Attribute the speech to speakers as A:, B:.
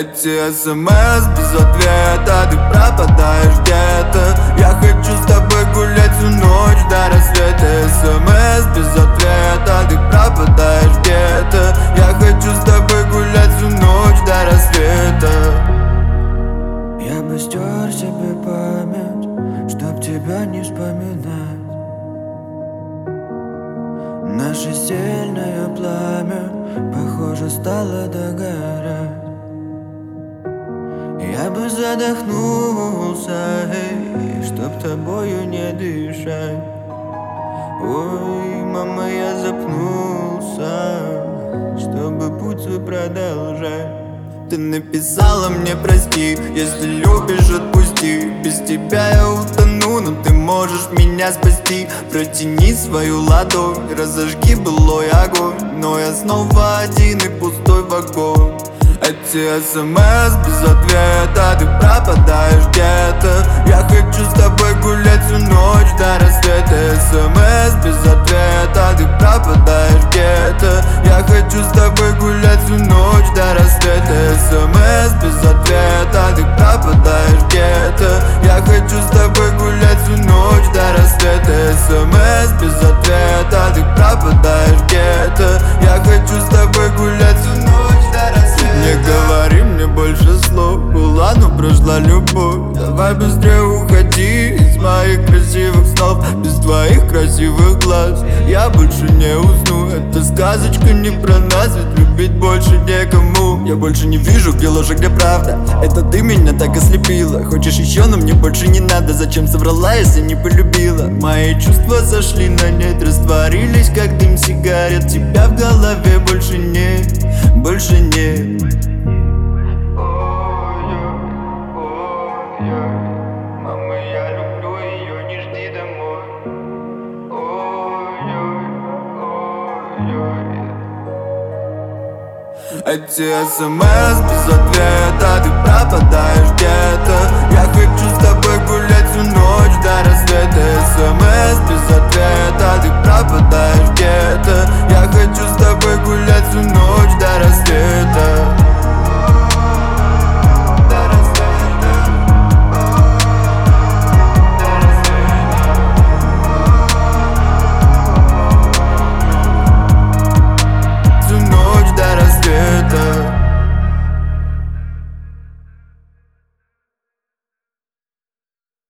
A: Эти СМС без ответа, ты пропадаешь где-то. Я хочу с тобой гулять всю ночь до рассвета. СМС без ответа, ты пропадаешь где-то. Я хочу с тобой гулять всю ночь до рассвета.
B: Я бы стер себе память, чтоб тебя не вспоминать. Наше сильное пламя, похоже, стало догорать. Я бы задохнулся, чтоб тобою не дышать. Ой, мама, я запнулся, чтобы путь свой продолжать.
A: Ты написала мне прости, если любишь, отпусти. Без тебя я утону, но ты можешь меня спасти. Протяни свою ладонь, разожги былой огонь. Но я снова один и пустой вагон. Эти СМС без ответа, ты пропадаешь где-то. Я хочу с тобой гулять всю ночь до рассвета. СМС без ответа, ты пропадаешь где-то. Я хочу с тобой гулять всю ночь до рассвета. СМС без ответа, ты пропадаешь где-то. Я хочу с тобой гулять всю ночь до рассвета. СМС без ответа, ты пропадаешь где-то. Я хочу с тобой гулять всю ночь до рассвета. Не говори мне больше слов, была, но прошла любовь. Давай быстрее уходи из моих красивых снов. Без твоих красивых глаз я больше не усну. Эта сказочка не про нас, ведь любить больше некому. Я больше не вижу, где ложь, а где правда. Это ты меня так ослепила. Хочешь еще, но мне больше не надо. Зачем соврала, если не полюбила? Мои чувства сошли на нет, растворились, как дым сигарет. Тебя в голове больше нет, больше нет.
B: Мама, я люблю ее, не жди домой.
A: Эти СМС без ответа, ты